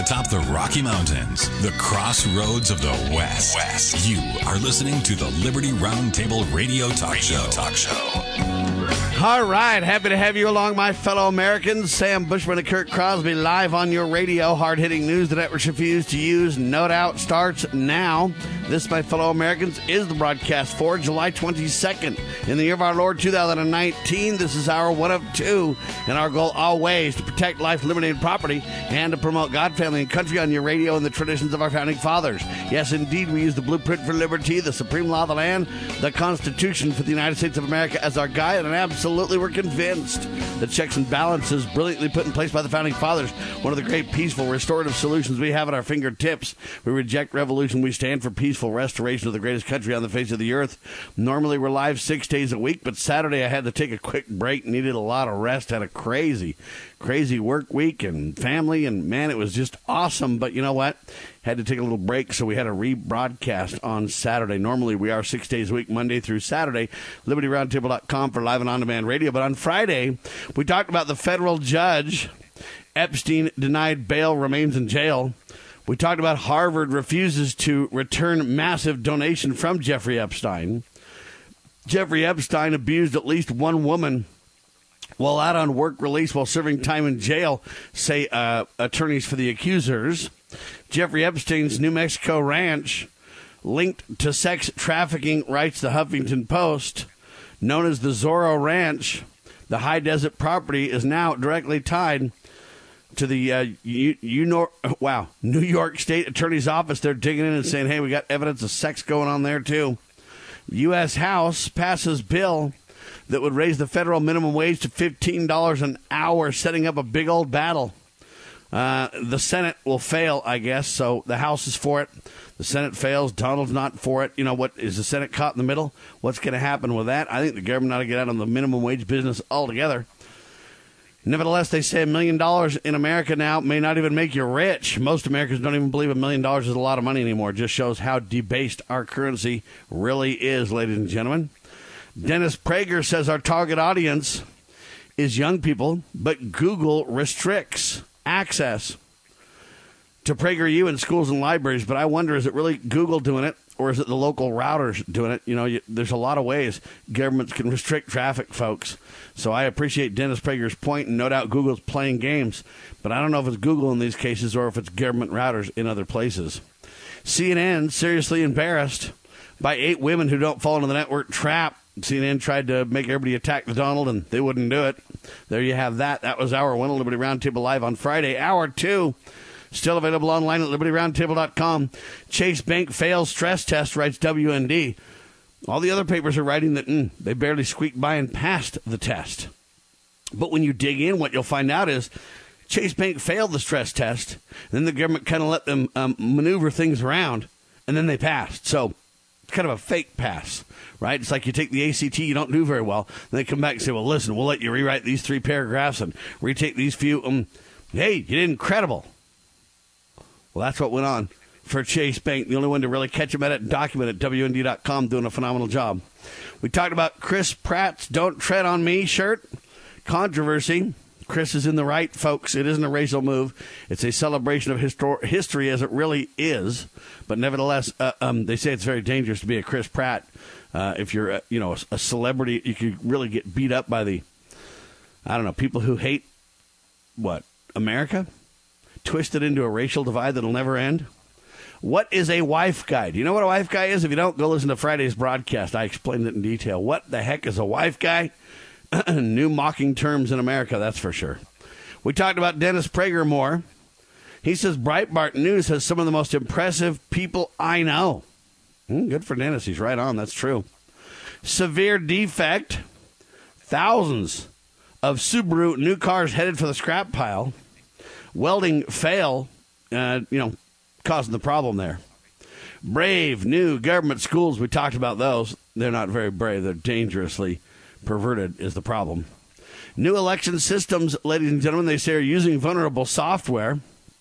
atop the Rocky Mountains, the crossroads of the West. You are listening to the Liberty Roundtable Radio Talk Show. All right, happy to have you along, my fellow Americans. Sam Bushman and Kurt Crosby live on your radio. Hard-hitting news the networks refuse to use. No doubt starts now. This, my fellow Americans, is the broadcast for July 22nd. In the year of our Lord 2019, this is our one of two, and our goal always to protect life, liberty, and property, and to promote God, family, and country on your radio and the traditions of our founding fathers. Yes, indeed, we use the blueprint for liberty, the supreme law of the land, the Constitution for the United States of America as our guide, and absolutely we're convinced that checks and balances brilliantly put in place by the founding fathers, one of the great peaceful restorative solutions we have at our fingertips. We reject revolution. We stand for peaceful restoration of the greatest country on the face of the earth. Normally we're live 6 days a week, but Saturday I had to take a quick break, needed a lot of rest, had a crazy work week and family, and man, it was just awesome. But you know what? Had to take a little break, so we had a rebroadcast on Saturday. Normally we are 6 days a week, Monday through Saturday, LibertyRoundtable.com for live and on-demand radio. But on Friday, we talked about the federal judge. Epstein denied bail, remains in jail. We talked about Harvard refuses to return massive donation from Jeffrey Epstein. Jeffrey Epstein abused at least one woman while out on work release while serving time in jail, say attorneys for the accusers. Jeffrey Epstein's New Mexico ranch linked to sex trafficking, writes the Huffington Post. Known as the Zorro Ranch, the high desert property is now directly tied to the New York State Attorney's Office. They're digging in and saying, hey, we got evidence of sex going on there, too. U.S. House passes bill that would raise the federal minimum wage to $15 an hour, setting up a big old battle. The Senate will fail, I guess, so the House is for it. The Senate fails. Donald's not for it. You know what? Is the Senate caught in the middle? What's going to happen with that? I think the government ought to get out of the minimum wage business altogether. Nevertheless, they say $1 million in America now may not even make you rich. Most Americans don't even believe $1 million is a lot of money anymore. It just shows how debased our currency really is, ladies and gentlemen. Dennis Prager says our target audience is young people, but Google restricts access to PragerU in schools and libraries. But I wonder, is it really Google doing it, or is it the local routers doing it? You know, there's a lot of ways governments can restrict traffic, folks. So I appreciate Dennis Prager's point, and no doubt Google's playing games. But I don't know if it's Google in these cases or if it's government routers in other places. CNN seriously embarrassed by 8 women who don't fall into the network trap. CNN tried to make everybody attack the Donald, and they wouldn't do it. There you have that. That was Hour 1 of Liberty Roundtable Live on Friday. Hour 2, still available online at LibertyRoundtable.com. Chase Bank fails stress test, writes WND. All the other papers are writing that they barely squeaked by and passed the test. But when you dig in, what you'll find out is Chase Bank failed the stress test, then the government kind of let them maneuver things around, and then they passed. So it's kind of a fake pass, right? It's like you take the ACT, you don't do very well, and they come back and say, well, listen, we'll let you rewrite these 3 paragraphs and retake these few. Hey, you did incredible. Well, that's what went on for Chase Bank. The only one to really catch him at it and document it, WND.com, doing a phenomenal job. We talked about Chris Pratt's Don't Tread on Me shirt. Controversy. Chris is in the right, folks. It isn't a racial move. It's a celebration of history as it really is. But nevertheless, they say it's very dangerous to be a Chris Pratt. If you're, a celebrity, you could really get beat up by people who hate, America? Twisted into a racial divide that'll never end. What is a wife guy? Do you know what a wife guy is? If you don't, go listen to Friday's broadcast. I explained it in detail. What the heck is a wife guy? New mocking terms in America, that's for sure. We talked about Dennis Prager more. He says Breitbart News has some of the most impressive people I know. Good for Dennis. He's right on. That's true. Severe defect. Thousands of Subaru new cars headed for the scrap pile. Welding fail, causing the problem there. Brave new government schools. We talked about those. They're not very brave. They're dangerously perverted is the problem. New election systems, ladies and gentlemen, they say are using vulnerable software.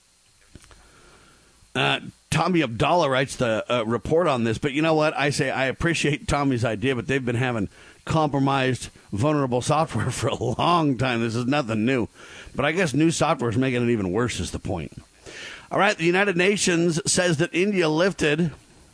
Tommy Abdallah writes the report on this, but you know what? I say I appreciate Tommy's idea, but they've been having compromised, vulnerable software for a long time. This is nothing new. But I guess new software is making it even worse is the point. All right, the United Nations says that India lifted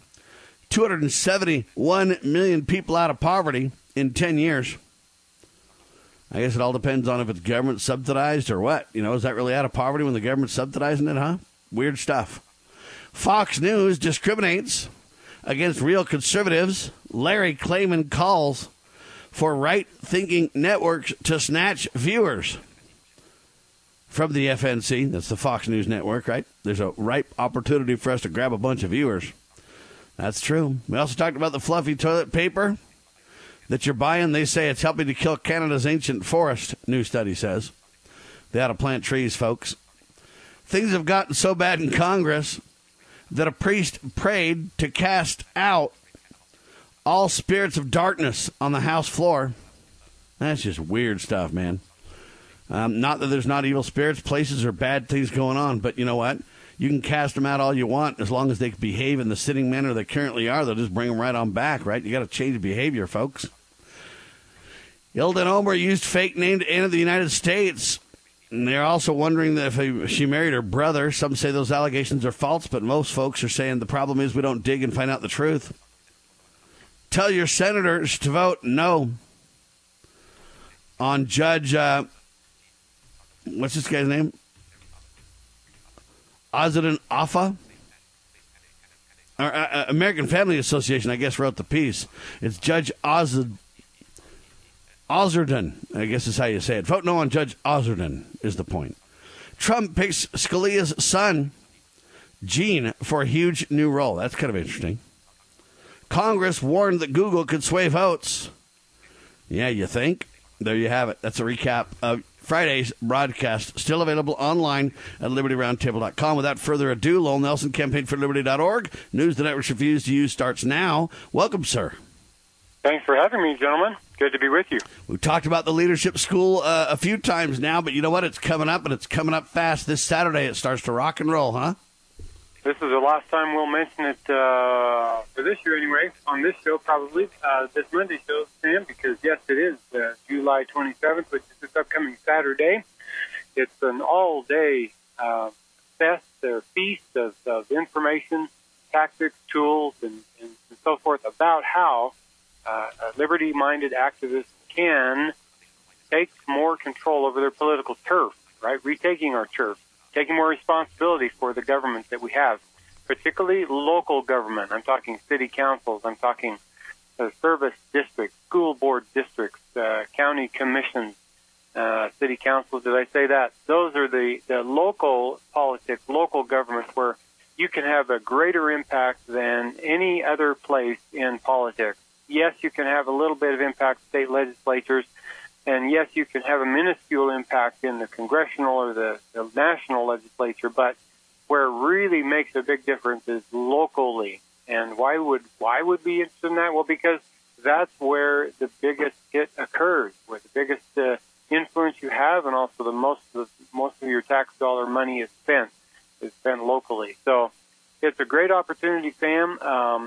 271 million people out of poverty in 10 years. I guess it all depends on if it's government subsidized or what. Is that really out of poverty when the government's subsidizing it, huh? Weird stuff. Fox News discriminates against real conservatives. Larry Klayman calls for right-thinking networks to snatch viewers from the FNC. That's the Fox News network, right? There's a ripe opportunity for us to grab a bunch of viewers. That's true. We also talked about the fluffy toilet paper that you're buying. They say it's helping to kill Canada's ancient forest, new study says. They ought to plant trees, folks. Things have gotten so bad in Congress that a priest prayed to cast out all spirits of darkness on the House floor. That's just weird stuff, man. Not that there's not evil spirits, places, or bad things going on, but you know what? You can cast them out all you want as long as they behave in the sitting manner they currently are. They'll just bring them right on back, right? You got to change behavior, folks. Ilden Omer used fake name to enter the United States. And they're also wondering that if she married her brother. Some say those allegations are false, but most folks are saying the problem is we don't dig and find out the truth. Tell your senators to vote no on Judge, what's this guy's name? Azadin Afa? American Family Association, I guess, wrote the piece. It's Judge Azardin, I guess is how you say it. Vote no on Judge Azardin is the point. Trump picks Scalia's son, Gene, for a huge new role. That's kind of interesting. Congress warned that Google could sway votes. Yeah, you think? There you have it. That's a recap of Friday's broadcast, still available online at LibertyRoundtable.com. Without further ado, Lowell Nelson, CampaignForLiberty.org. News the networks refuse to use starts now. Welcome, sir. Thanks for having me, gentlemen. Good to be with you. We've talked about the leadership school a few times now, but you know what? It's coming up, and it's coming up fast. This Saturday, it starts to rock and roll, huh? This is the last time we'll mention it for this year anyway, on this show probably, this Monday show, Sam, because yes, it is July 27th, which is this upcoming Saturday. It's an all-day fest or feast of information, tactics, tools, and so forth about how liberty-minded activists can take more control over their political turf, right? Retaking our turf. Taking more responsibility for the government that we have, particularly local government. I'm talking city councils. I'm talking service districts, school board districts, county commissions, city councils. Did I say that? Those are the local politics, local governments where you can have a greater impact than any other place in politics. Yes, you can have a little bit of impact in state legislatures. And yes, you can have a minuscule impact in the congressional or the national legislature, but where it really makes a big difference is locally. And why would be interested in that? Well, because that's where the biggest hit occurs, where the biggest influence you have, and also the most of your tax dollar money is spent locally. So it's a great opportunity, Sam.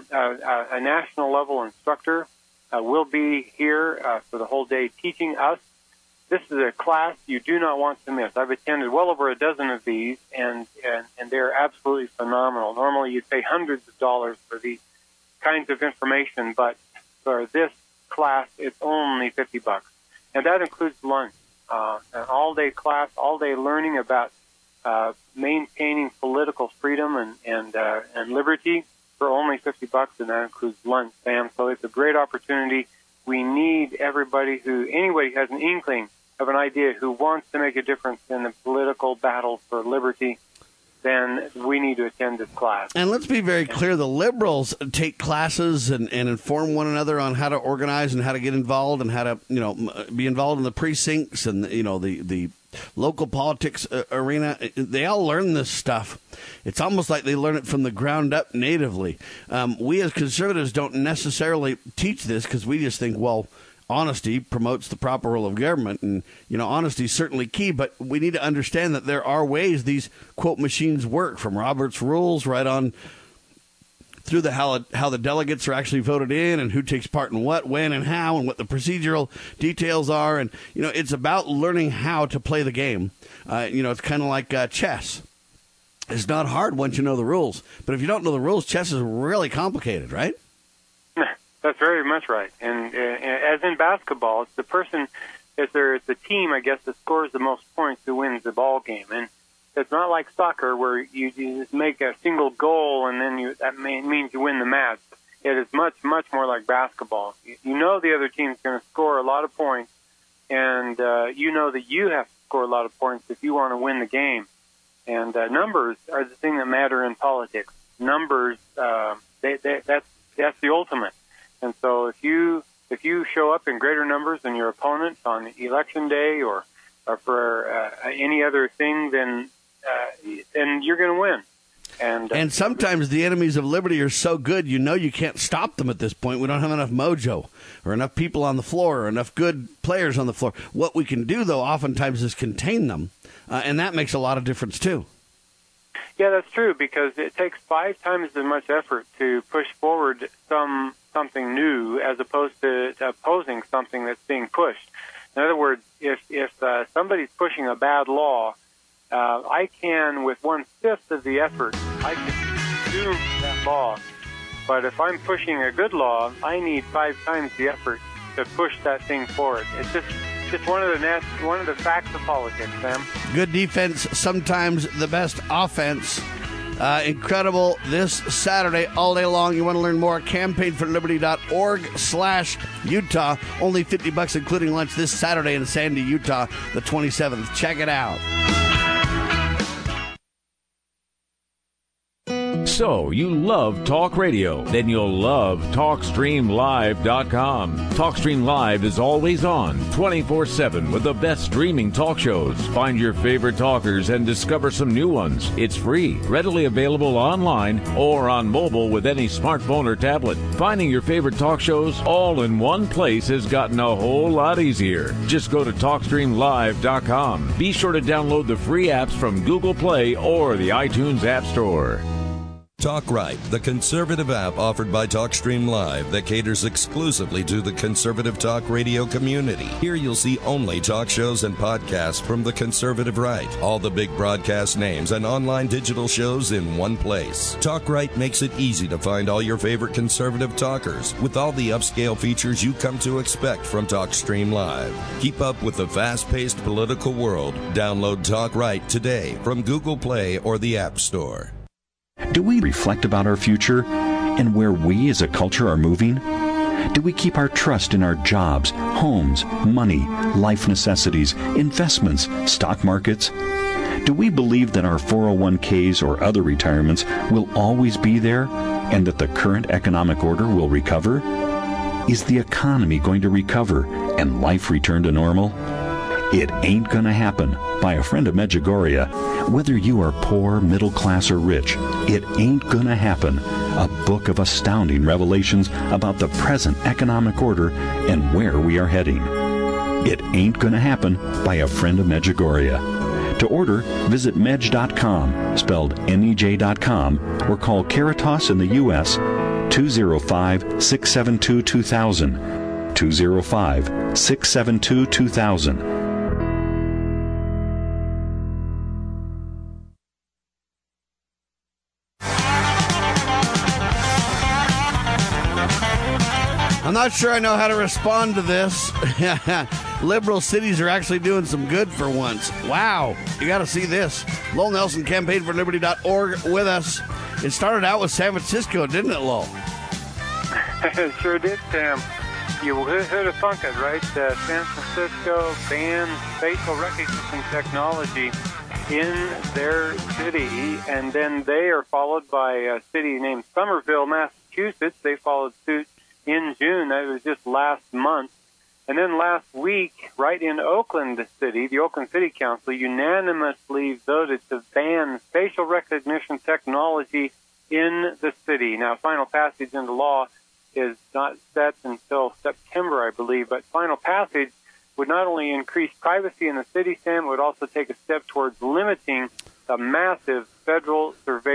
A national level instructor will be here for the whole day teaching us. This is a class you do not want to miss. I've attended well over a dozen of these, and they're absolutely phenomenal. Normally you'd pay hundreds of dollars for these kinds of information, but for this class, it's only $50. And that includes lunch, an all-day class, all-day learning about maintaining political freedom and liberty for only $50, and that includes lunch, Sam. So it's a great opportunity. We need anybody who has an inkling of an idea, who wants to make a difference in the political battle for liberty, then we need to attend this class. And let's be very clear, the liberals take classes and inform one another on how to organize and how to get involved and how to, be involved in the precincts and, the local politics arena. They all learn this stuff. It's almost like they learn it from the ground up natively. We as conservatives don't necessarily teach this because we just think, well, honesty promotes the proper role of government. And, honesty is certainly key, but we need to understand that there are ways these quote machines work, from Robert's rules right on through how the delegates are actually voted in and who takes part in what, when, and how, and what the procedural details are. And, it's about learning how to play the game. It's kind of like chess. is not hard once you know the rules. But if you don't know the rules, chess is really complicated, right? That's very much right. And as in basketball, it's the person, it's the team, I guess, that scores the most points who wins the ball game. And it's not like soccer where you just make a single goal and then that means you win the match. It is much, much more like basketball. You know the other team's going to score a lot of points, and you know that you have to score a lot of points if you want to win the game. And numbers are the thing that matter in politics. Numbers, that's the ultimate. And so if you show up in greater numbers than your opponent on election day or for any other thing, then you're going to win. And sometimes the enemies of liberty are so good, you can't stop them at this point. We don't have enough mojo or enough people on the floor or enough good players on the floor. What we can do, though, oftentimes is contain them, and that makes a lot of difference, too. Yeah, that's true, because it takes 5 times as much effort to push forward something new as opposed to opposing something that's being pushed. In other words, if somebody's pushing a bad law, I can, with 1/5 of the effort, I can do that law. But if I'm pushing a good law, I need 5 times the effort to push that thing forward. It's just one of the facts of politics, Sam. Good defense, sometimes the best offense. Incredible this Saturday, all day long. You want to learn more? CampaignForLiberty.org/Utah. Only $50 including lunch this Saturday in Sandy, Utah, the 27th. Check it out. So, you love talk radio? Then you'll love TalkStreamLive.com. TalkStream Live is always on, 24/7, with the best streaming talk shows. Find your favorite talkers and discover some new ones. It's free, readily available online or on mobile with any smartphone or tablet. Finding your favorite talk shows all in one place has gotten a whole lot easier. Just go to TalkStreamLive.com. Be sure to download the free apps from Google Play or the iTunes App Store. Talk Right, the conservative app offered by TalkStream Live that caters exclusively to the conservative talk radio community. Here you'll see only talk shows and podcasts from the conservative right. All the big broadcast names and online digital shows in one place. Talk Right makes it easy to find all your favorite conservative talkers with all the upscale features you come to expect from TalkStream Live. Keep up with the fast-paced political world. Download Talk Right today from Google Play or the App Store. Do we reflect about our future and where we as a culture are moving? Do we keep our trust in our jobs, homes, money, life necessities, investments, stock markets? Do we believe that our 401ks or other retirements will always be there and that the current economic order will recover? Is the economy going to recover and life return to normal? It Ain't Gonna Happen by a friend of Medjugorje. Whether you are poor, middle class, or rich, It Ain't Gonna Happen, a book of astounding revelations about the present economic order and where we are heading. It Ain't Gonna Happen by a friend of Medjugorje. To order, visit Medj.com, spelled MEJ.com, or call Caritas in the U.S. 205-672-2000, 205-672-2000. I'm not sure I know how to respond to this. Liberal cities are actually doing some good for once. Wow. You got to see this. Lowell Nelson, CampaignForLiberty.org with us. It started out with San Francisco, didn't it, Lowell? It sure did, Sam. You heard of Funkit, right? San Francisco banned facial recognition technology in their city, and then they are followed by a city named Somerville, Massachusetts. They followed suit in June. That was just last month. And then last week, right in Oakland City, the Oakland City Council unanimously voted to ban facial recognition technology in the city. Now, final passage into law is not set until September, I believe, but final passage would not only increase privacy in the city, Sam, it would also take a step towards limiting the massive federal surveillance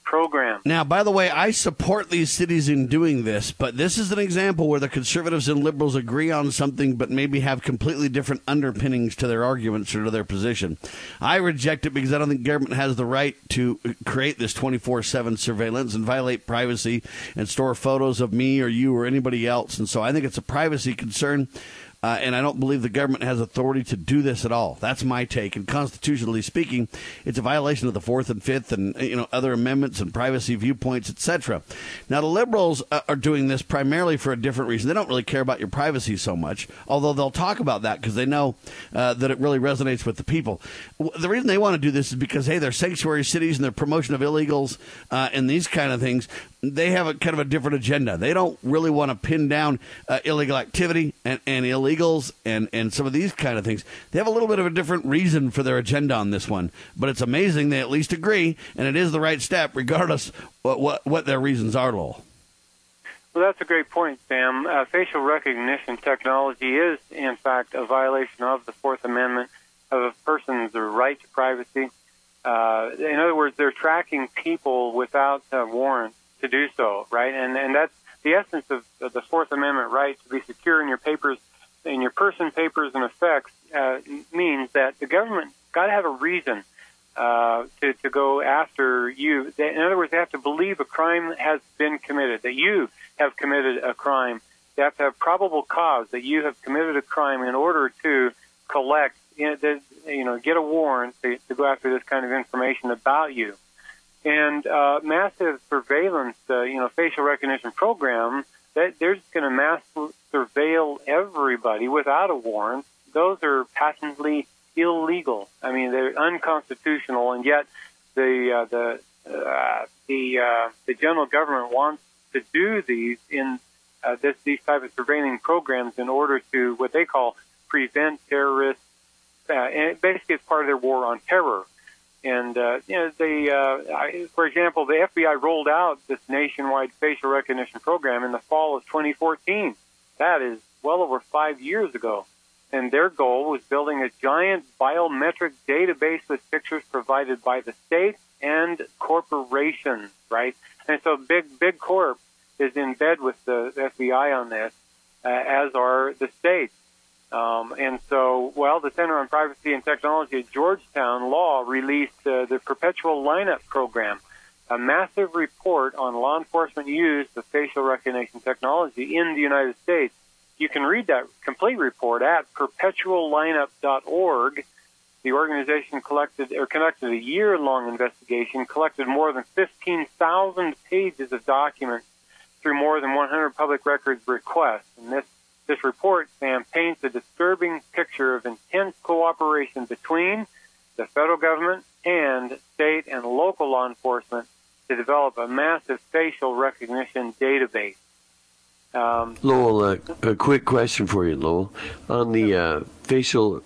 program. Now, by the way, I support these cities in doing this, but this is an example where the conservatives and liberals agree on something but maybe have completely different underpinnings to their arguments or to their position. I reject it because I don't think government has the right to create this 24/7 surveillance and violate privacy and store photos of me or you or anybody else. And so I think it's a privacy concern. And I don't believe the government has authority to do this at all. That's my take. And constitutionally speaking, it's a violation of the 4th and 5th and other amendments and privacy viewpoints, etc. Now, the liberals are doing this primarily for a different reason. They don't really care about your privacy so much, although they'll talk about that because they know that it really resonates with the people. The reason they want to do this is because, hey, they're sanctuary cities and their promotion of illegals and these kind of things. They have a kind of a different agenda. They don't really want to pin down illegal activity and illegals and some of these kind of things. They have a little bit of a different reason for their agenda on this one. But it's amazing they at least agree, and it is the right step, regardless what their reasons are, Lowell. Well, that's a great point, Sam. Facial recognition technology is, in fact, a violation of the Fourth Amendment of a person's right to privacy. In other words, they're tracking people without warrants to do so, right? And that's the essence of the Fourth Amendment right to be secure in your papers, in your person, papers, and effects, means that the government got to have a reason to go after you. In other words, they have to believe a crime has been committed, that you have committed a crime. They have to have probable cause that you have committed a crime in order to collect, get a warrant to go after this kind of information about you. And massive surveillance, facial recognition program, they're just going to mass surveil everybody without a warrant. Those are patently illegal. I mean, they're unconstitutional, and yet the general government wants to do these in these type of surveilling programs in order to what they call prevent terrorists. And basically, it's part of their war on terror. And, for example, the FBI rolled out this nationwide facial recognition program in the fall of 2014. That is well over 5 years ago. And their goal was building a giant biometric database with pictures provided by the state and corporations, right? And so Big Corp is in bed with the FBI on this, as are the states. And so, the Center on Privacy and Technology at Georgetown Law released the Perpetual Lineup Program, a massive report on law enforcement use of facial recognition technology in the United States. You can read that complete report at perpetuallineup.org. The organization conducted a year-long investigation, collected more than 15,000 pages of documents through more than 100 public records requests. And this report, Sam, paints a disturbing picture of intense cooperation between the federal government and state and local law enforcement to develop a massive facial recognition database. Lowell, a quick question for you, Lowell. On the facial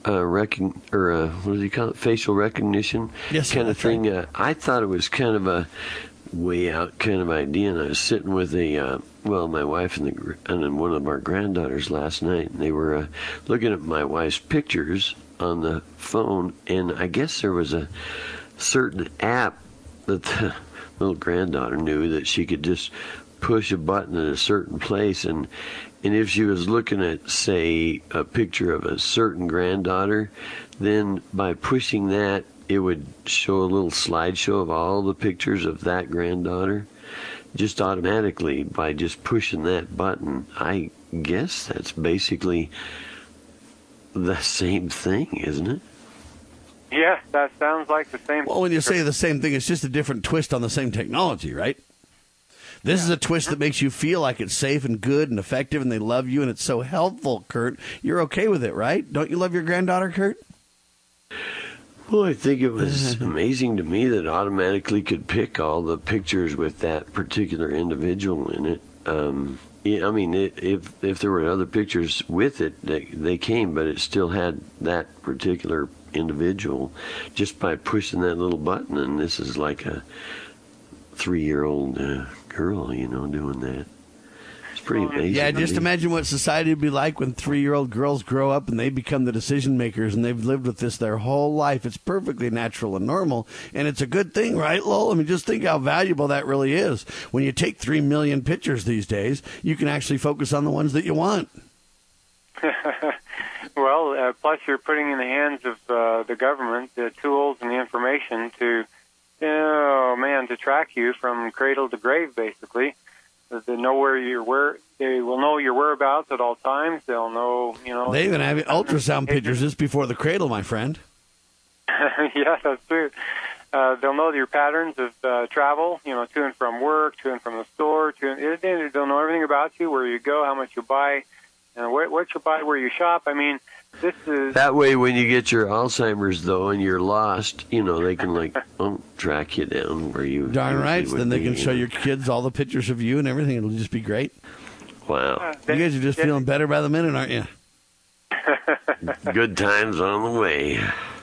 facial recognition kind of thing. Right. I thought it was kind of a way out kind of idea, and I was sitting with my wife and one of our granddaughters last night, and they were looking at my wife's pictures on the phone, and I guess there was a certain app that the little granddaughter knew that she could just push a button in a certain place, and if she was looking at, say, a picture of a certain granddaughter, then by pushing that, it would show a little slideshow of all the pictures of that granddaughter, just automatically by just pushing that button. I guess that's basically the same thing, isn't it? Yes, that sounds like the same. Well, when you say the same thing, it's just a different twist on the same technology, right? This is a twist that makes you feel like it's safe and good and effective, and they love you, and it's so helpful, Kurt. You're okay with it, right? Don't you love your granddaughter, Kurt? Well, I think it was amazing to me that it automatically could pick all the pictures with that particular individual in it. I mean, if there were other pictures with it, they came, but it still had that particular individual just by pushing that little button. And this is like a 3-year-old girl, doing that. It's pretty amazing. Yeah, just imagine what society would be like when 3-year-old girls grow up and they become the decision makers, and they've lived with this their whole life. It's perfectly natural and normal, and it's a good thing, right, Lowell? I mean, just think how valuable that really is. When you take 3 million pictures these days, you can actually focus on the ones that you want. Well, plus you're putting in the hands of the government the tools and the information to track you from cradle to grave, basically. They know they will know your whereabouts at all times. They'll know, They even have ultrasound pictures just before the cradle, my friend. Yeah, that's true. They'll know your patterns of travel, to and from work, to and from the store. They'll know everything about you, where you go, how much you buy, and what you buy, where you shop. I mean, this is... That way, when you get your Alzheimer's, though, and you're lost, they can, track you down where you... Darn right. Then they can show your kids all the pictures of you and everything. It'll just be great. Wow. You guys are just feeling better by the minute, aren't you? Good times on the way.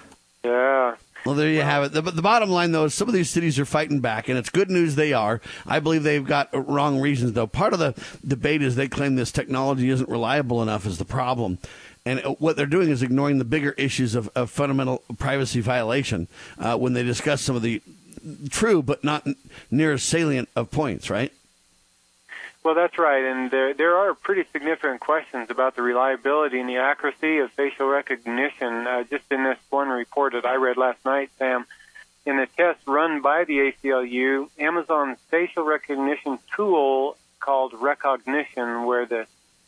Yeah. Well, there you have it. The bottom line, though, is some of these cities are fighting back, and it's good news they are. I believe they've got wrong reasons, though. Part of the debate is they claim this technology isn't reliable enough is the problem. And what they're doing is ignoring the bigger issues of fundamental privacy violation when they discuss some of the true but not near as salient of points, right? Well, that's right. And there are pretty significant questions about the reliability and the accuracy of facial recognition. Just in this one report that I read last night, Sam, in the test run by the ACLU, Amazon's facial recognition tool called Rekognition, where the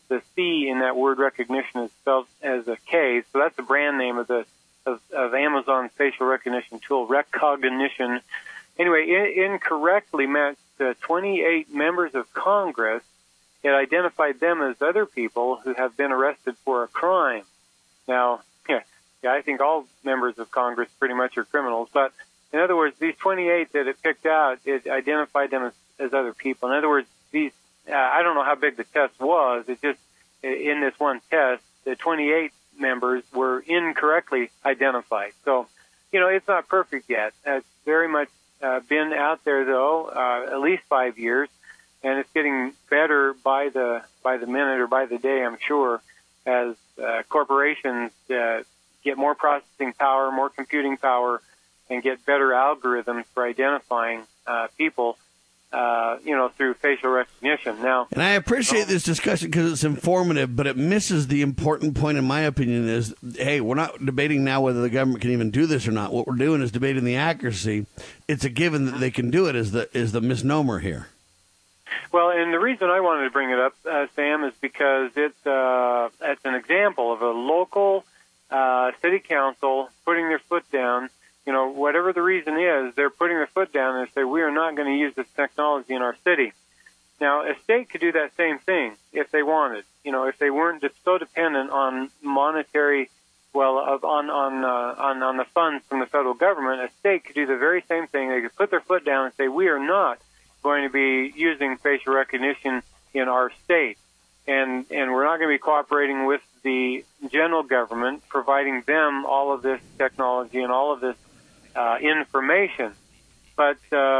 C in that word recognition is spelled as a K, so that's the brand name of Amazon's facial recognition tool, Rekognition. Anyway, incorrectly matched 28 members of Congress. It identified them as other people who have been arrested for a crime. Now, I think all members of Congress pretty much are criminals, but in other words, these 28 that it picked out, it identified them as other people. In other words, these I don't know how big the test was. It just, in this one test, the 28 members were incorrectly identified. So, it's not perfect yet. It's very much been out there, though, at least 5 years, and it's getting better by the minute or by the day, I'm sure, as corporations get more processing power, more computing power, and get better algorithms for identifying people. Through facial recognition. Now, and I appreciate this discussion because it's informative, but it misses the important point, in my opinion, is, hey, we're not debating now whether the government can even do this or not. What we're doing is debating the accuracy. It's a given that they can do it is the misnomer here. Well, and the reason I wanted to bring it up, Sam, is because it's an example of a local city council putting their foot down. Whatever the reason is, they're putting their foot down and say, we are not going to use this technology in our city. Now, a state could do that same thing if they wanted. If they weren't just so dependent on monetary, on the funds from the federal government, a state could do the very same thing. They could put their foot down and say, we are not going to be using facial recognition in our state. And we're not going to be cooperating with the general government, providing them all of this technology and all of this information, but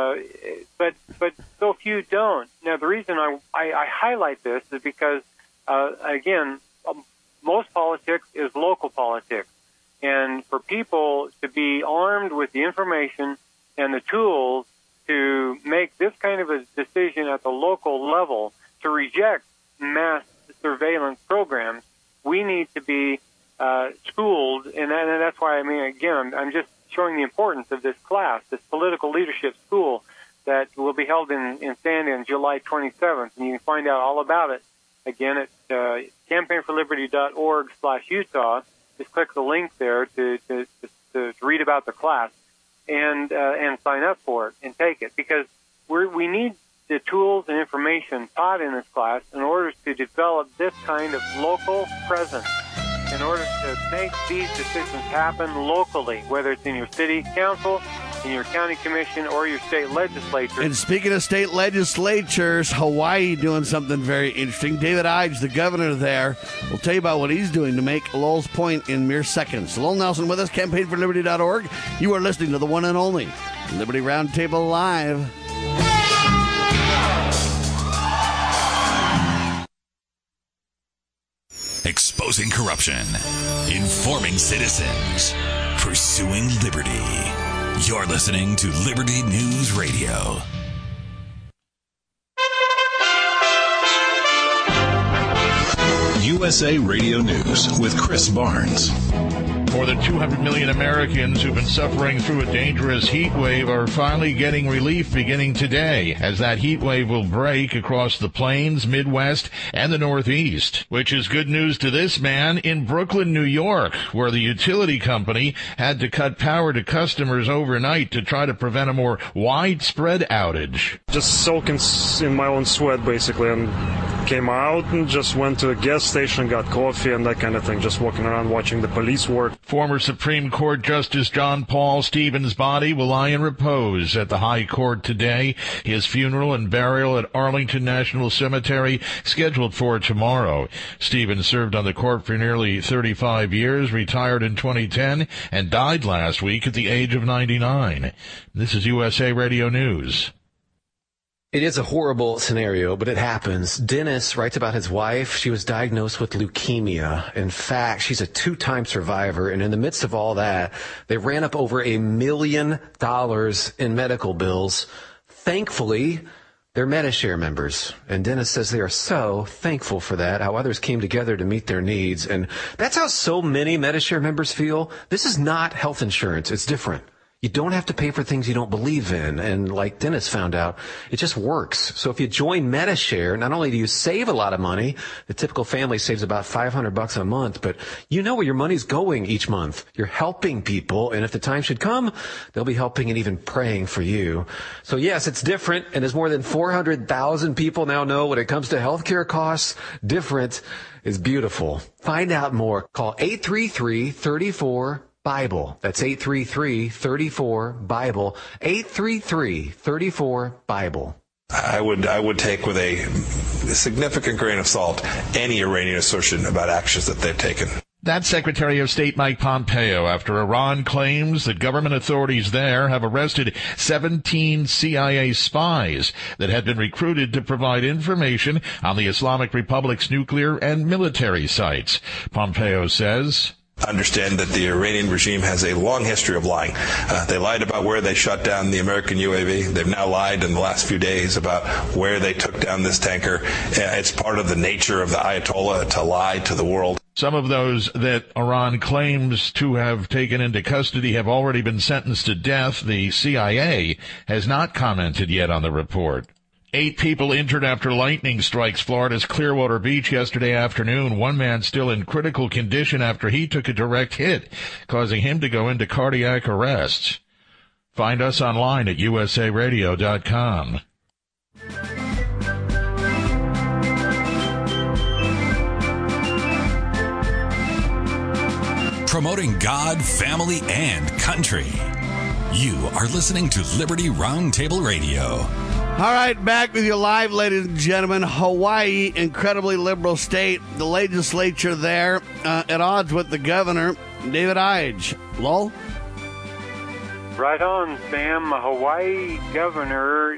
so few don't. Now, the reason I highlight this is because, again, most politics is local politics, and for people to be armed with the information and the tools to make this kind of a decision at the local level to reject mass surveillance programs, we need to be schooled, and that's why, I'm just showing the importance of this class, this political leadership school that will be held in Sandy on July 27th. And you can find out all about it, again, at campaignforliberty.org/Utah. Just click the link there to read about the class and sign up for it and take it, because we need the tools and information taught in this class in order to develop this kind of local presence, in order to make these decisions happen locally, whether it's in your city council, in your county commission, or your state legislature. And speaking of state legislatures, Hawaii doing something very interesting. David Ige, the governor there, will tell you about what he's doing to make Lowell's point in mere seconds. Lowell Nelson with us, campaignforliberty.org. You are listening to the one and only Liberty Roundtable Live. exposing corruption, informing citizens, pursuing liberty. You're listening to Liberty News Radio. USA Radio News with Chris Barnes. More than 200 million Americans who've been suffering through a dangerous heat wave are finally getting relief beginning today, as that heat wave will break across the plains, Midwest, and the Northeast, which is good news to this man in Brooklyn, New York, where the utility company had to cut power to customers overnight to try to prevent a more widespread outage. Just soaking in my own sweat, basically, and came out and just went to a gas station, got coffee and that kind of thing, just walking around watching the police work. Former Supreme Court Justice John Paul Stevens' body will lie in repose at the High Court today. His funeral and burial at Arlington National Cemetery scheduled for tomorrow. Stevens served on the court for nearly 35 years, retired in 2010, and died last week at the age of 99. This is USA Radio News. It is a horrible scenario, but it happens. Dennis writes about his wife. She was diagnosed with leukemia. In fact, she's a 2-time survivor, and in the midst of all that, they ran up over $1 million in medical bills. Thankfully, they're Medi-Share members, and Dennis says they are so thankful for that, how others came together to meet their needs, and that's how so many Medi-Share members feel. This is not health insurance. It's different. You don't have to pay for things you don't believe in. And like Dennis found out, it just works. So if you join Medi-Share, not only do you save a lot of money, the typical family saves about $500 a month, but you know where your money's going each month. You're helping people. And if the time should come, they'll be helping and even praying for you. So yes, it's different. And as more than 400,000 people now know when it comes to healthcare costs, different is beautiful. Find out more. Call 833-34 Bible. That's 833-34-BIBLE. 833-34-BIBLE. I would take with a significant grain of salt any Iranian assertion about actions that they've taken. That's Secretary of State Mike Pompeo after Iran claims that government authorities there have arrested 17 CIA spies that had been recruited to provide information on the Islamic Republic's nuclear and military sites. Pompeo says, Understand that the Iranian regime has a long history of lying. They lied about where they shot down the American UAV. They've now lied in the last few days about where they took down this tanker. It's part of the nature of the Ayatollah to lie to the world. Some of those that Iran claims to have taken into custody have already been sentenced to death. The CIA has not commented yet on the report. 8 people injured after lightning strikes Florida's Clearwater Beach yesterday afternoon. One man still in critical condition after he took a direct hit, causing him to go into cardiac arrest. Find us online at usaradio.com. Promoting God, family, and country. You are listening to Liberty Roundtable Radio. All right, back with you live, ladies and gentlemen. Hawaii, incredibly liberal state. The legislature there at odds with the governor, David Ige. Lowell? Right on, Sam. Hawaii governor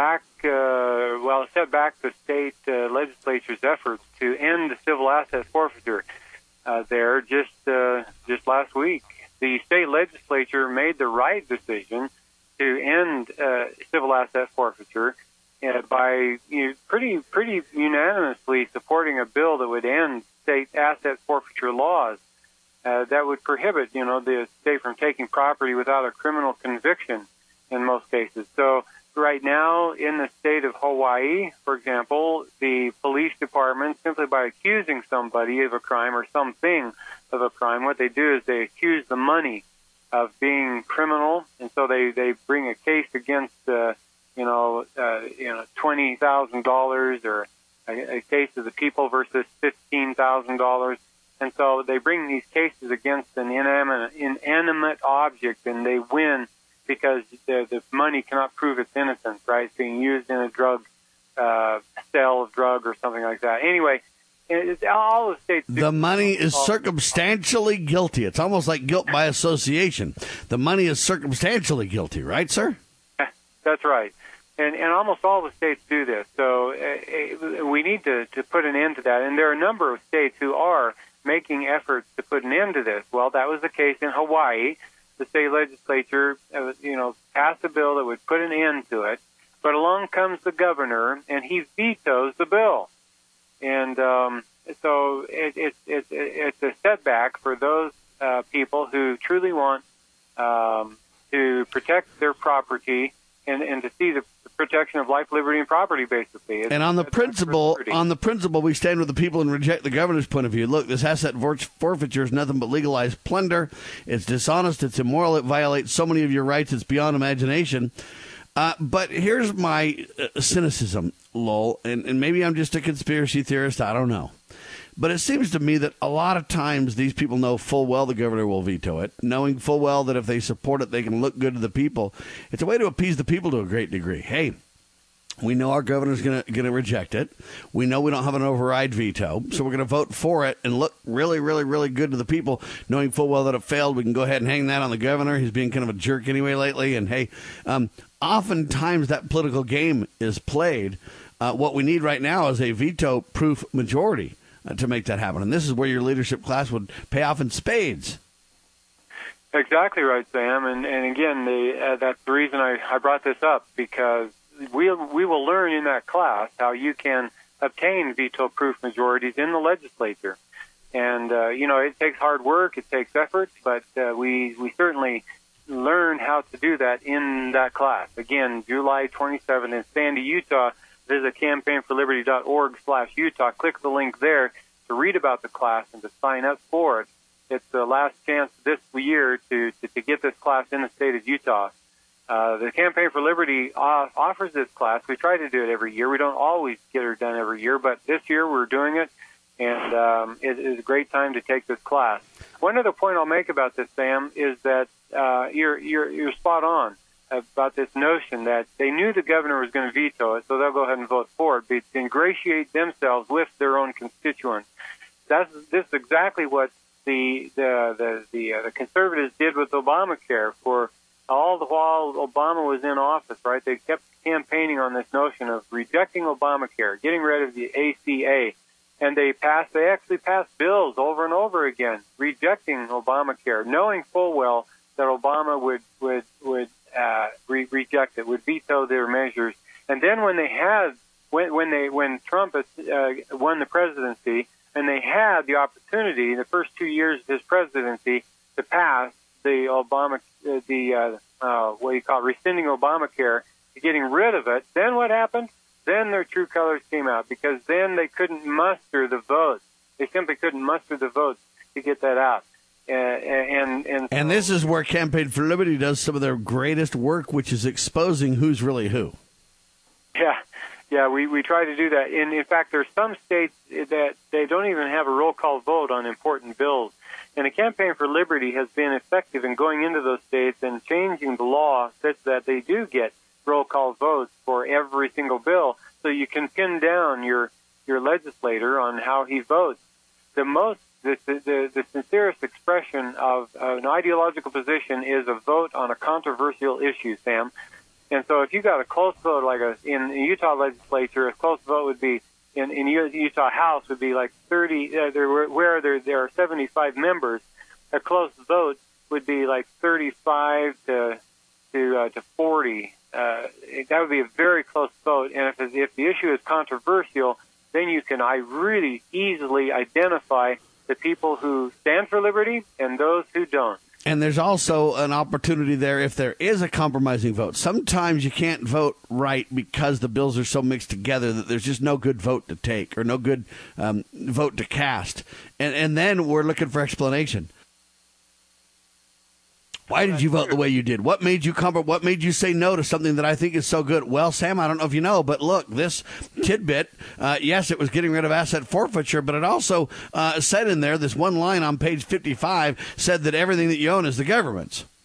set back the state legislature's efforts to end the civil asset forfeiture there just last week. The state legislature made the right decision to end civil asset forfeiture by pretty unanimously supporting a bill that would end state asset forfeiture laws that would prohibit, the state from taking property without a criminal conviction in most cases. So right now in the state of Hawaii, for example, the police department, simply by accusing somebody of a crime or something of a crime, what they do is they accuse the money of being criminal, and so they bring a case against $20,000 or a case of the people versus $15,000, and so they bring these cases against an inanimate object, and they win because the money cannot prove its innocence. Right, it's being used in a drug sale of drug or something like that. Anyway. All the states. The money is circumstantially guilty. It's almost like guilt by association. The money is circumstantially guilty, right, sir? That's right. And almost all the states do this. So we need to put an end to that. And there are a number of states who are making efforts to put an end to this. Well, that was the case in Hawaii. The state legislature, passed a bill that would put an end to it. But along comes the governor, and he vetoes the bill. And so it's a setback for those people who truly want to protect their property and to see the protection of life, liberty, and property, basically. And on the principle, we stand with the people and reject the governor's point of view. Look, this asset forfeiture is nothing but legalized plunder. It's dishonest. It's immoral. It violates so many of your rights. It's beyond imagination. But here's my cynicism, Lowell, and maybe I'm just a conspiracy theorist. I don't know. But it seems to me that a lot of times these people know full well the governor will veto it, knowing full well that if they support it, they can look good to the people. It's a way to appease the people to a great degree. Hey, we know our governor's going to reject it. We know we don't have an override veto, so we're going to vote for it and look really, really, really good to the people, knowing full well that it failed. We can go ahead and hang that on the governor. He's being kind of a jerk anyway lately. And, hey, oftentimes that political game is played. What we need right now is a veto-proof majority to make that happen. And this is where your leadership class would pay off in spades. Exactly right, Sam. And again, that's the reason I brought this up, because we will learn in that class how you can obtain veto-proof majorities in the legislature. And, it takes hard work, it takes effort, but we certainly learn how to do that in that class. Again, July 27th in Sandy, Utah. Visit campaignforliberty.org/Utah. Click the link there to read about the class and to sign up for it. It's the last chance this year to get this class in the state of Utah. The Campaign for Liberty offers this class. We try to do it every year. We don't always get it done every year, but this year we're doing it, and it is a great time to take this class. One other point I'll make about this, Sam, is that you're spot on about this notion that they knew the governor was going to veto it, so they'll go ahead and vote for it, but to ingratiate themselves with their own constituents. This is exactly what the conservatives did with Obamacare for all the while Obama was in office, right? They kept campaigning on this notion of rejecting Obamacare, getting rid of the ACA, and they actually passed bills over and over again rejecting Obamacare, knowing full well that Obama would reject it, would veto their measures. And then when Trump won the presidency, and they had the opportunity in the first 2 years of his presidency to pass the rescinding Obamacare, getting rid of it, then what happened? Then their true colors came out, because then they couldn't muster the votes. They simply couldn't muster the votes to get that out. And this is where Campaign for Liberty does some of their greatest work, which is exposing who's really who. Yeah, we try to do that. And in fact, there are some states that they don't even have a roll call vote on important bills. And the Campaign for Liberty has been effective in going into those states and changing the law such that they do get roll call votes for every single bill, so you can pin down your legislator on how he votes. The sincerest expression of an ideological position is a vote on a controversial issue, Sam. And so if you got a close vote, like in the Utah legislature, a close vote would be in Utah House would be like 30, where there are 75 members. A close vote would be like 35 to 40. That would be a very close vote. And if the issue is controversial, then you can really easily identify the people who stand for liberty and those who don't. And there's also an opportunity there if there is a compromising vote. Sometimes you can't vote right because the bills are so mixed together that there's just no good vote to take or no good vote to cast. And then we're looking for explanation. Why did you vote the way you did? What made you What made you say no to something that I think is so good? Well, Sam, I don't know if you know, but look, this tidbit, yes, it was getting rid of asset forfeiture, but it also said in there, this one line on page 55 said that everything that you own is the government's.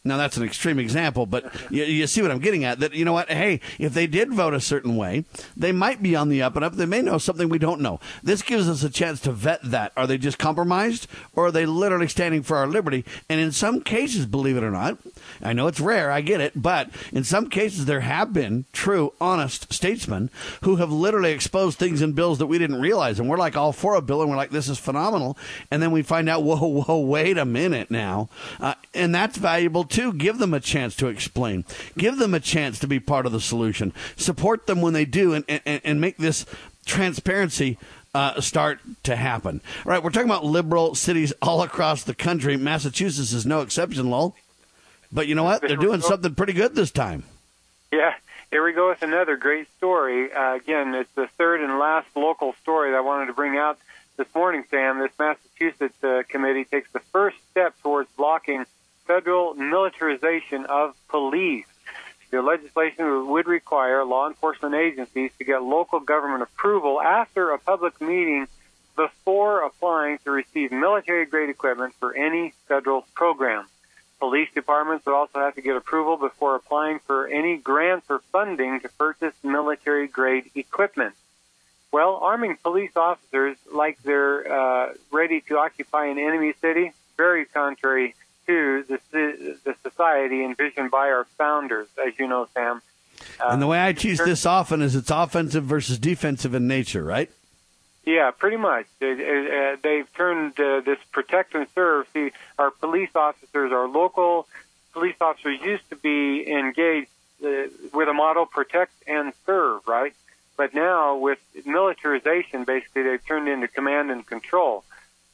Now, that's an extreme example, but you see what I'm getting at, that, you know what, hey, if they did vote a certain way, they might be on the up and up. They may know something we don't know. This gives us a chance to vet that. Are they just compromised, or are they literally standing for our liberty? And in some cases, believe it or not, I know it's rare, I get it, but in some cases there have been true, honest statesmen who have literally exposed things in bills that we didn't realize. And we're like all for a bill, and we're like, this is phenomenal. And then we find out, whoa, wait a minute now. And that's valuable too. Give them a chance to explain. Give them a chance to be part of the solution. Support them when they do, and make this transparency start to happen. All right, we're talking about liberal cities all across the country. Massachusetts is no exception, Lowell. But you know what? They're doing something pretty good this time. Yeah, here we go with another great story. Again, it's the third and last local story that I wanted to bring out this morning, Sam. This Massachusetts committee takes the first step towards blocking federal militarization of police. The legislation would require law enforcement agencies to get local government approval after a public meeting before applying to receive military-grade equipment for any federal program. Police departments would also have to get approval before applying for any grants or funding to purchase military-grade equipment. Well, arming police officers like they're ready to occupy an enemy city, very contrary to the society envisioned by our founders, as you know, Sam. And the way I teach this often is it's offensive versus defensive in nature, right? Yeah, pretty much. They've turned this protect and serve. See, our police officers, our local police officers used to be engaged with a model protect and serve, right? But now with militarization, basically, they've turned into command and control.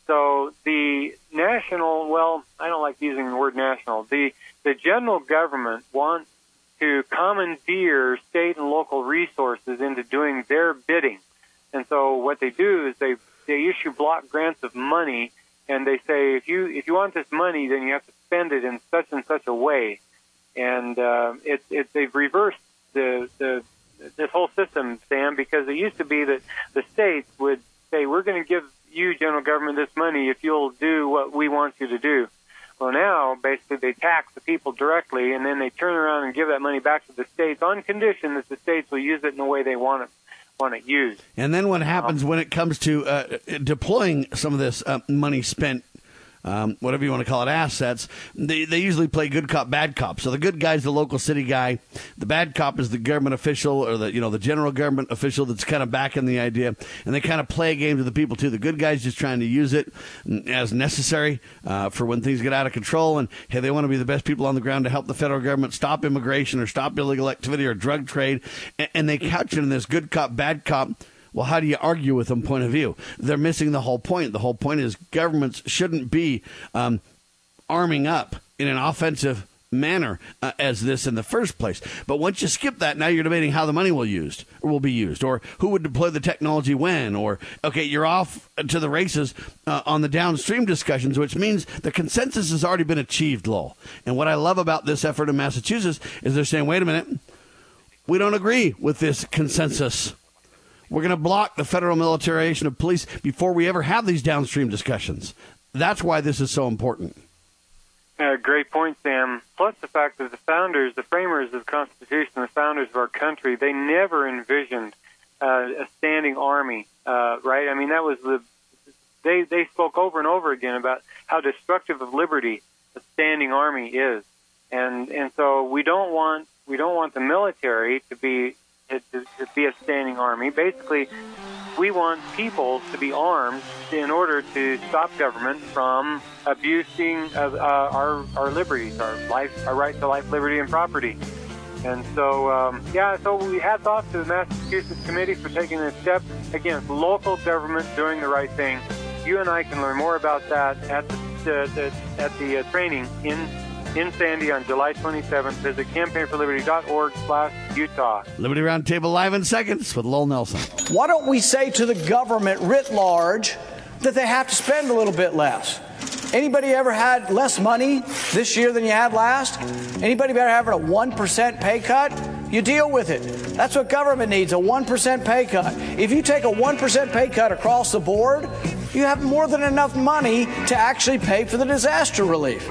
So the national, well, I don't like using the word national. The general government wants to commandeer state and local resources into doing their bidding. And so what they do is they issue block grants of money, and they say if you want this money, then you have to spend it in such and such a way. And they've reversed this whole system, Sam, because it used to be that the states would say, we're going to give you, general government, this money if you'll do what we want you to do. Well, now, basically, they tax the people directly, and then they turn around and give that money back to the states on condition that the states will use it in the way they want it used. And then what happens when it comes to deploying some of this money spent, whatever you want to call it, assets, they usually play good cop, bad cop. So the good guy's the local city guy. The bad cop is the government official, or the general government official that's kind of backing the idea. And they kind of play a game to the people, too. The good guy's just trying to use it as necessary for when things get out of control. And, hey, they want to be the best people on the ground to help the federal government stop immigration or stop illegal activity or drug trade. And they couch it in this good cop, bad cop. Well, how do you argue with them point of view? They're missing the whole point. The whole point is governments shouldn't be arming up in an offensive manner as this in the first place. But once you skip that, now you're debating how the money will be used, or who would deploy the technology when, or, okay, you're off to the races on the downstream discussions, which means the consensus has already been achieved, Lowell. And what I love about this effort in Massachusetts is they're saying, wait a minute, we don't agree with this consensus. We're going to block the federal militarization of police before we ever have these downstream discussions. That's why this is so important. Great point, Sam. Plus the fact that the founders, the framers of the Constitution, the founders of our country, they never envisioned a standing army, right? I mean, that was they spoke over and over again about how destructive of liberty a standing army is, and so we don't want the military to be a standing army. Basically, we want people to be armed in order to stop government from abusing our liberties, our right to life, liberty, and property. And so, so we hats off to the Massachusetts Committee for taking this step against local government doing the right thing. You and I can learn more about that at the training in Sandy on July 27th. Visit campaignforliberty.org/Utah. Liberty Roundtable live in seconds with Lowell Nelson. Why don't we say to the government writ large that they have to spend a little bit less? Anybody ever had less money this year than you had last? Anybody ever having a 1% pay cut? You deal with it. That's what government needs, a 1% pay cut. If you take a 1% pay cut across the board, you have more than enough money to actually pay for the disaster relief.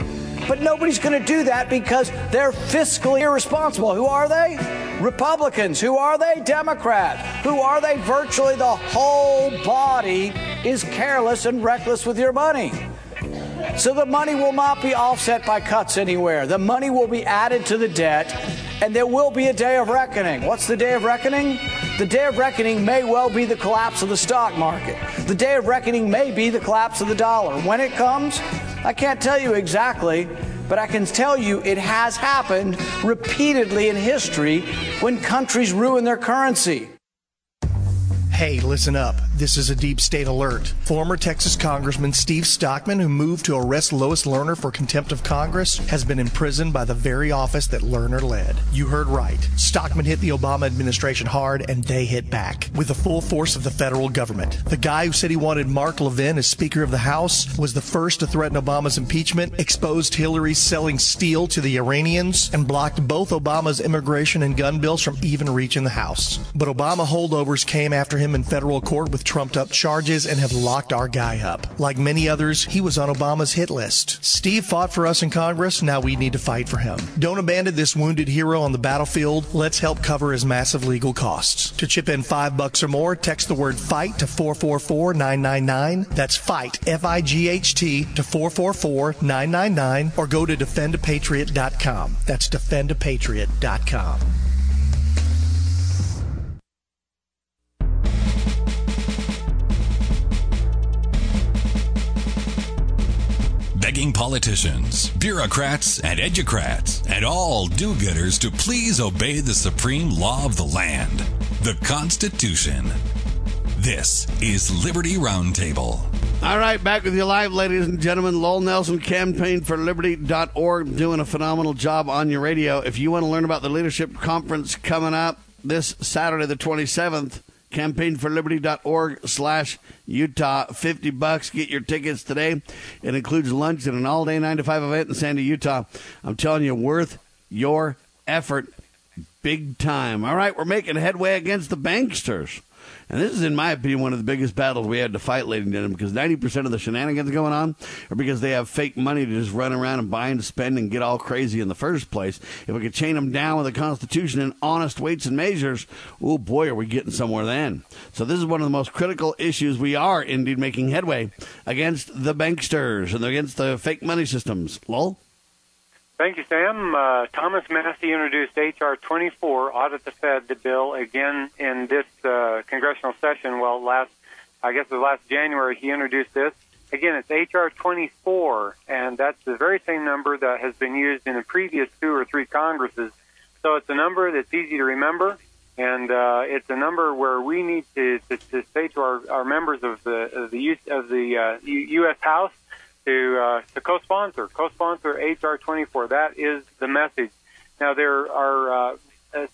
But nobody's going to do that because they're fiscally irresponsible. Who are they? Republicans. Who are they? Democrats. Who are they? Virtually the whole body is careless and reckless with your money. So the money will not be offset by cuts anywhere. The money will be added to the debt, and there will be a day of reckoning. What's the day of reckoning? The day of reckoning may well be the collapse of the stock market. The day of reckoning may be the collapse of the dollar. When it comes, I can't tell you exactly, but I can tell you it has happened repeatedly in history when countries ruin their currency. Hey, listen up. This is a deep state alert. Former Texas Congressman Steve Stockman, who moved to arrest Lois Lerner for contempt of Congress, has been imprisoned by the very office that Lerner led. You heard right. Stockman hit the Obama administration hard, and they hit back with the full force of the federal government. The guy who said he wanted Mark Levin as Speaker of the House was the first to threaten Obama's impeachment, exposed Hillary selling steel to the Iranians, and blocked both Obama's immigration and gun bills from even reaching the House. But Obama holdovers came after him in federal court with trumped-up charges and have locked our guy up. Like many others, he was on Obama's hit list. Steve fought for us in Congress. Now we need to fight for him. Don't abandon this wounded hero on the battlefield. Let's help cover his massive legal costs. To chip in $5 or more, text the word FIGHT to 444-999. That's FIGHT, F-I-G-H-T, to 444-999, or go to defendapatriot.com. That's defendapatriot.com. Begging politicians, bureaucrats, and educrats, and all do-gooders to please obey the supreme law of the land, the Constitution. This is Liberty Roundtable. All right, back with you live, ladies and gentlemen. Lowell Nelson, campaignforliberty.org, doing a phenomenal job on your radio. If you want to learn about the leadership conference coming up this Saturday, the 27th, campaignforliberty.org/Utah, $50. Get your tickets today. It includes lunch and an all-day 9 to 5 event in Sandy, Utah. I'm telling you, worth your effort big time. All right, we're making headway against the banksters. And this is, in my opinion, one of the biggest battles we had to fight, ladies and gentlemen, because 90% of the shenanigans going on are because they have fake money to just run around and buy and spend and get all crazy in the first place. If we could chain them down with the Constitution and honest weights and measures, oh boy, are we getting somewhere then. So this is one of the most critical issues. We are indeed making headway against the banksters and against the fake money systems. Lowell? Thank you, Sam. Thomas Massie introduced H.R. 24, Audit the Fed, the bill, again in this congressional session. Well, last January, he introduced this. Again, it's H.R. 24, and that's the very same number that has been used in the previous 2 or 3 Congresses. So it's a number that's easy to remember, and it's a number where we need to say to our members of the U.S. House, to co-sponsor H.R. 24. That is the message. Now, there are, 2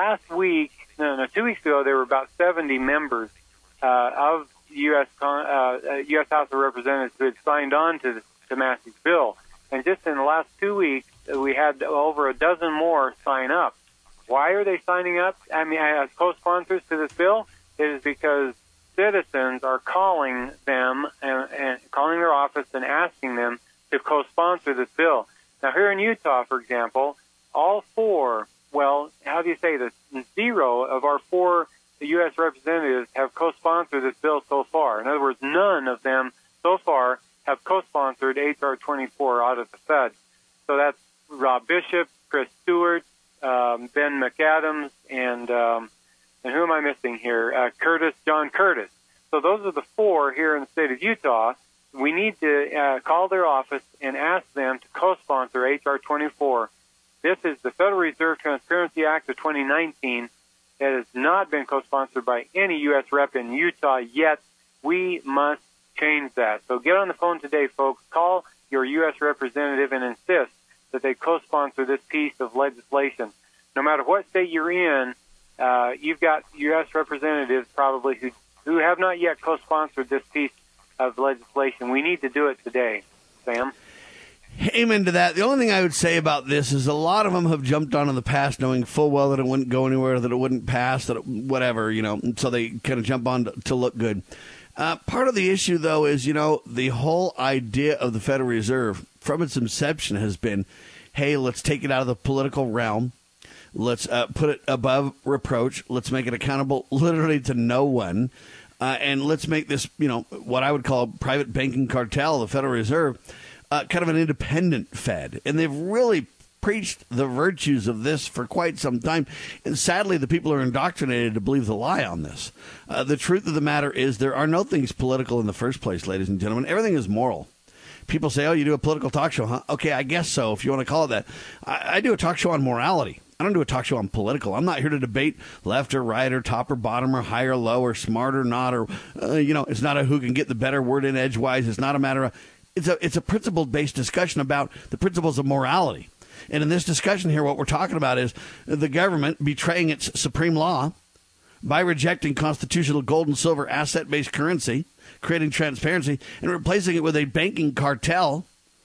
weeks ago, there were about 70 members of U.S. House of Representatives who had signed on to Massey's bill. And just in the last 2 weeks, we had over a dozen more sign up. Why are they signing up? I mean, as co-sponsors to this bill, it is because citizens are calling them and calling their office and asking them to co-sponsor this bill. Now, here in Utah, for example, all 4, well, how do you say this? 0 of our 4 U.S. representatives have co-sponsored this bill so far. In other words, none of them so far have co-sponsored H.R. 24 out of the Fed. So that's Rob Bishop, Chris Stewart, Ben McAdams, and who am I missing here? John Curtis. So those are the 4 here in the state of Utah. We need to call their office and ask them to co-sponsor H.R. 24. This is the Federal Reserve Transparency Act of 2019. It has not been co-sponsored by any U.S. rep in Utah yet. We must change that. So get on the phone today, folks. Call your U.S. representative and insist that they co-sponsor this piece of legislation. No matter what state you're in, you've got U.S. representatives probably who have not yet co-sponsored this piece of legislation. We need to do it today. Sam? Amen to that. The only thing I would say about this is a lot of them have jumped on in the past knowing full well that it wouldn't go anywhere, that it wouldn't pass, that it, whatever, and so they kind of jump on to look good. Part of the issue, though, is, the whole idea of the Federal Reserve from its inception has been, hey, let's take it out of the political realm. Let's put it above reproach. Let's make it accountable literally to no one. And let's make this, what I would call private banking cartel, the Federal Reserve, kind of an independent Fed. And they've really preached the virtues of this for quite some time. And sadly, the people are indoctrinated to believe the lie on this. The truth of the matter is there are no things political in the first place, ladies and gentlemen. Everything is moral. People say, oh, you do a political talk show, huh? Okay, I guess so, if you want to call it that. I do a talk show on morality. I don't do a talk show on political. I'm not here to debate left or right or top or bottom or high or low or smart or not or, it's not a who can get the better word in edgewise. It's not a matter of, it's a principle-based discussion about the principles of morality. And in this discussion here, what we're talking about is the government betraying its supreme law by rejecting constitutional gold and silver asset-based currency, creating transparency, and replacing it with a banking cartel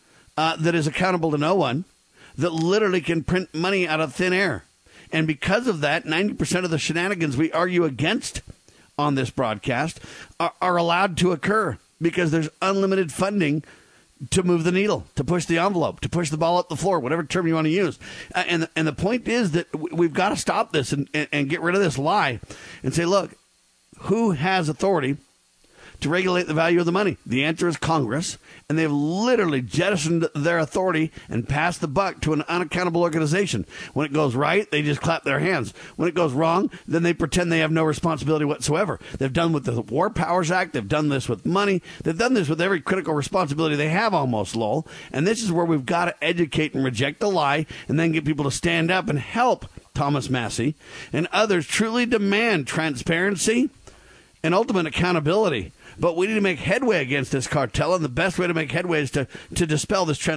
that is accountable to no one, that literally can print money out of thin air. And because of that, 90% of the shenanigans we argue against on this broadcast are allowed to occur because there's unlimited funding to move the needle, to push the envelope, to push the ball up the floor, whatever term you want to use. And the point is that we've got to stop this and get rid of this lie and say, look, who has authority to regulate the value of the money? The answer is Congress, and they've literally jettisoned their authority and passed the buck to an unaccountable organization. When it goes right, they just clap their hands. When it goes wrong, then they pretend they have no responsibility whatsoever. They've done with the War Powers Act. They've done this with money. They've done this with every critical responsibility they have almost, Lowell. And this is where we've got to educate and reject the lie and then get people to stand up and help Thomas Massey and others truly demand transparency and ultimate accountability. But we need to make headway against this cartel, and the best way to make headway is to dispel this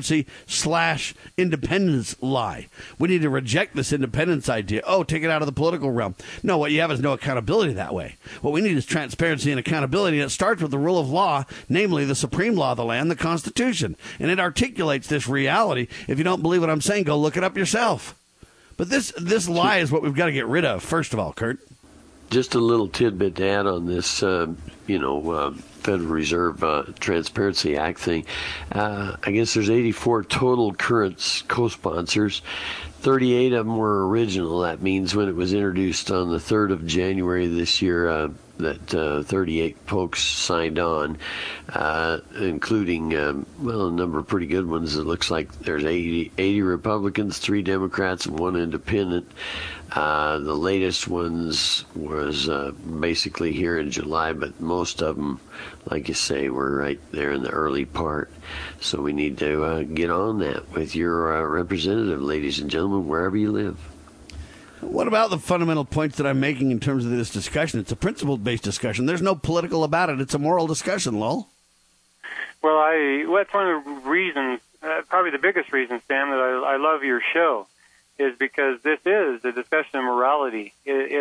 transparency/independence lie. We need to reject this independence idea. Oh, take it out of the political realm. No, what you have is no accountability that way. What we need is transparency and accountability, and it starts with the rule of law, namely the supreme law of the land, the Constitution. And it articulates this reality. If you don't believe what I'm saying, go look it up yourself. But this lie is what we've got to get rid of, first of all, Kurt. Just a little tidbit to add on this, Federal Reserve Transparency Act thing. I guess there's 84 total current co-sponsors. 38 of them were original. That means when it was introduced on the 3rd of January this year, that 38 folks signed on, including, a number of pretty good ones. It looks like there's 80 Republicans, 3 Democrats, and 1 independent. The latest ones was basically here in July, but most of them, like you say, were right there in the early part. So we need to get on that with your representative, ladies and gentlemen, wherever you live. What about the fundamental points that I'm making in terms of this discussion? It's a principle-based discussion. There's no political about it. It's a moral discussion, Lowell. Well, that's one of the reasons, probably the biggest reason, Sam, that I love your show, is because this is a discussion of morality.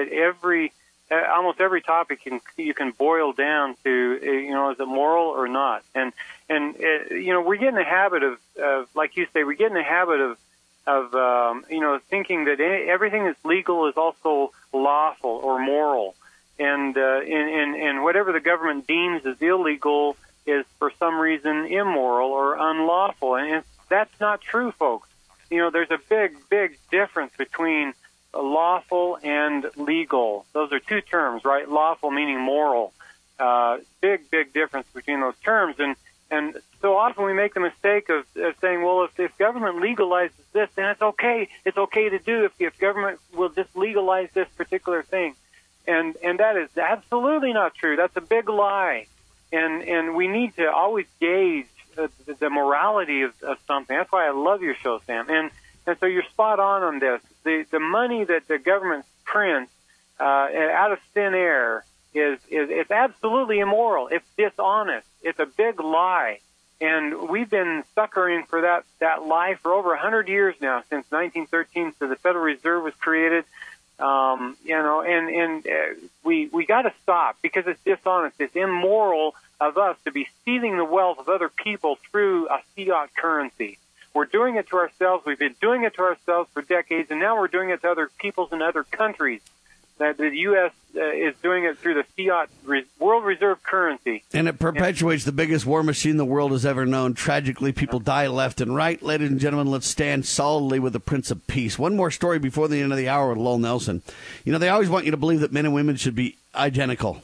Almost every topic you can boil down to, is it moral or not? And we get in the habit of, like you say, we get in the habit of thinking that everything that's legal is also lawful or moral, and whatever the government deems as illegal is for some reason immoral or unlawful, and that's not true, folks. There's a big difference between lawful and legal. Those are two terms, right? Lawful meaning moral. Big difference between those terms, and so often we make the mistake of saying, well, if government legalizes this, then it's okay. It's okay to do if government will just legalize this particular thing. And that is absolutely not true. That's a big lie. And we need to always gauge the morality of something. That's why I love your show, Sam. And so you're spot on this. The money that the government prints out of thin air is absolutely immoral. It's dishonest. It's a big lie. And we've been suckering for that lie for over 100 years now, since 1913. So the Federal Reserve was created. We got to stop because it's dishonest. It's immoral of us to be stealing the wealth of other people through a fiat currency. We're doing it to ourselves. We've been doing it to ourselves for decades, and now we're doing it to other peoples in other countries. that the U.S. Is doing it through the fiat world reserve currency. And it perpetuates the biggest war machine the world has ever known. Tragically, people die left and right. Ladies and gentlemen, let's stand solidly with the Prince of Peace. One more story before the end of the hour with Lowell Nelson. You know, they always want you to believe that men and women should be identical.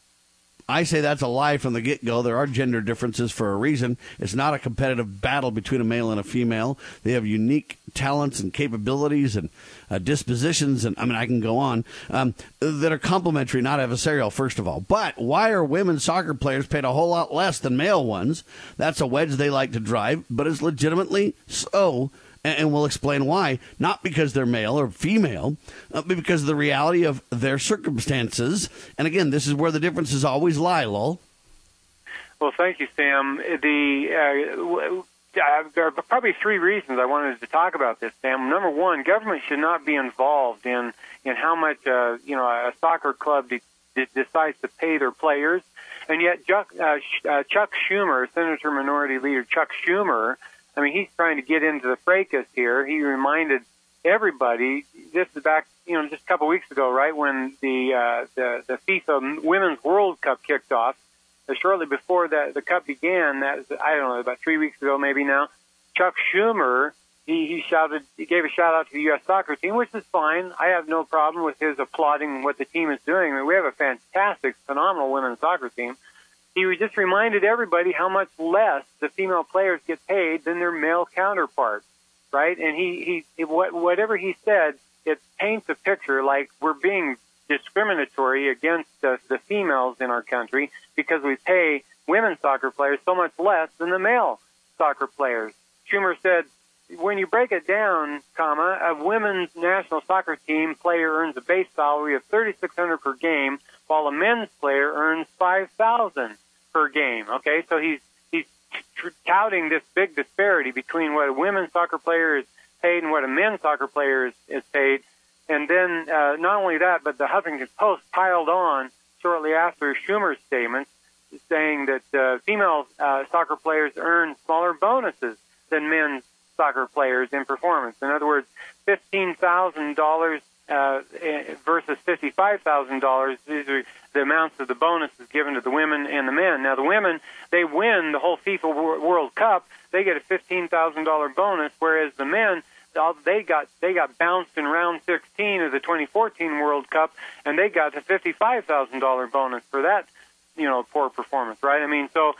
I say that's a lie from the get-go. There are gender differences for a reason. It's not a competitive battle between a male and a female. They have unique talents and capabilities and dispositions, and I can go on, that are complementary, not adversarial, first of all. But why are women soccer players paid a whole lot less than male ones? That's a wedge they like to drive, but it's legitimately so. And we'll explain why. Not because they're male or female, but because of the reality of their circumstances. And again, this is where the differences always lie, Lowell. Well, thank you, Sam. There are probably three reasons I wanted to talk about this, Sam. Number one, government should not be involved in how much a soccer club decides to pay their players. And yet, Chuck Schumer, Senator Minority Leader Chuck Schumer, he's trying to get into the fracas here. He reminded everybody, this is back, just a couple weeks ago, right, when the FIFA Women's World Cup kicked off. Shortly before the cup began, that was, I don't know, about 3 weeks ago maybe now, Chuck Schumer, he gave a shout out to the U.S. soccer team, which is fine. I have no problem with his applauding what the team is doing. We have a fantastic, phenomenal women's soccer team. He just reminded everybody how much less the female players get paid than their male counterparts, right? And whatever he said, it paints a picture like we're being discriminatory against the females in our country because we pay women's soccer players so much less than the male soccer players. Schumer said, when you break it down, a women's national soccer team player earns a base salary of $3,600 per game, while a men's player earns $5,000 per game. Okay, so he's touting this big disparity between what a women's soccer player is paid and what a men's soccer player is paid. And then not only that, but the Huffington Post piled on shortly after Schumer's statements, saying that female soccer players earn smaller bonuses than men's soccer players in performance. In other words, $15,000 versus $55,000. These are the amounts of the bonuses given to the women and the men. Now, the women, they win the whole FIFA World Cup. They get a $15,000 bonus, whereas the men, they got bounced in round 16 of the 2014 World Cup, and they got a $55,000 bonus for that, poor performance, right? So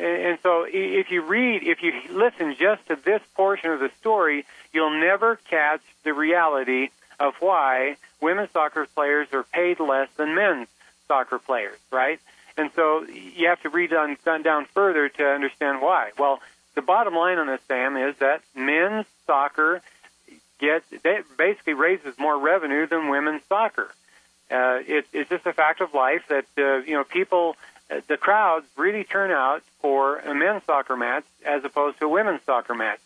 if you listen just to this portion of the story, you'll never catch the reality of why women's soccer players are paid less than men's soccer players, right? And so you have to read down further to understand why. Well, the bottom line on this, Sam, is that men's soccer basically raises more revenue than women's soccer. It's just a fact of life that people, the crowds really turn out for a men's soccer match as opposed to a women's soccer match.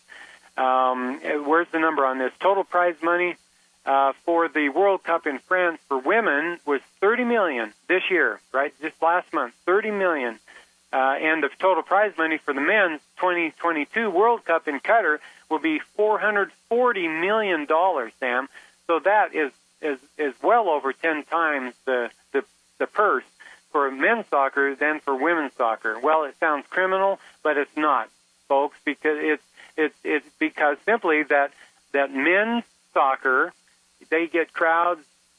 Where's the number on this? Total prize money for the World Cup in France for women was $30 million this year, right? Just last month, $30 million. And the total prize money for the men's 2022 World Cup in Qatar will be $440 million, Sam. So that is well over 10 times the purse for men's soccer than for women's soccer. Well, it sounds criminal, but it's not, folks, because it's because simply that men's soccer, they get crowds,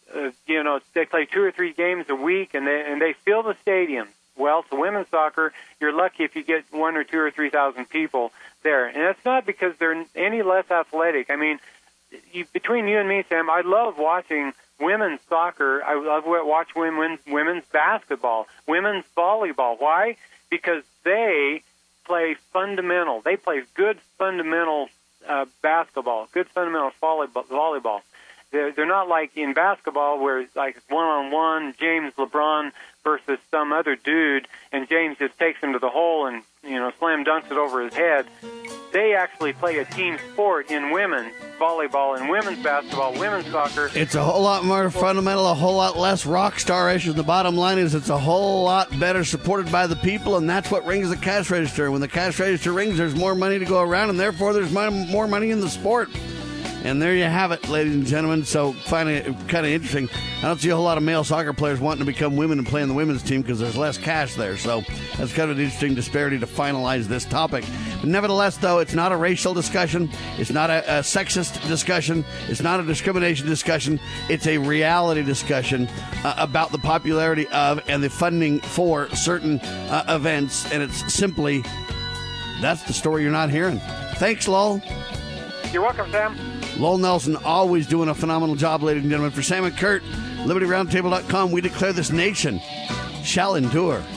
they play 2 or 3 games a week, and they fill the stadium. Well, for women's soccer, you're lucky if you get 1 or 2 or 3,000 people there. And it's not because they're any less athletic. Between you and me, Sam, I love watching women's soccer. I love watching women's basketball, women's volleyball. Why? Because they play fundamental. They play good fundamental basketball, good fundamental volleyball. They're not like in basketball where it's like one-on-one, James LeBron versus some other dude, and James just takes him to the hole and, slam dunks it over his head. They actually play a team sport in women's volleyball and women's basketball, women's soccer. It's a whole lot more fundamental, a whole lot less rock star-ish. The bottom line is it's a whole lot better supported by the people, and that's what rings the cash register. When the cash register rings, there's more money to go around, and therefore there's more money in the sport. And there you have it, ladies and gentlemen. So, finding it kind of interesting. I don't see a whole lot of male soccer players wanting to become women and play in the women's team because there's less cash there. So, that's kind of an interesting disparity to finalize this topic. But nevertheless, though, it's not a racial discussion. It's not a sexist discussion. It's not a discrimination discussion. It's a reality discussion about the popularity of and the funding for certain events. And it's simply, that's the story you're not hearing. Thanks, Lowell. You're welcome, Sam. Lowell Nelson always doing a phenomenal job, ladies and gentlemen. For Sam and Kurt, LibertyRoundtable.com, we declare this nation shall endure.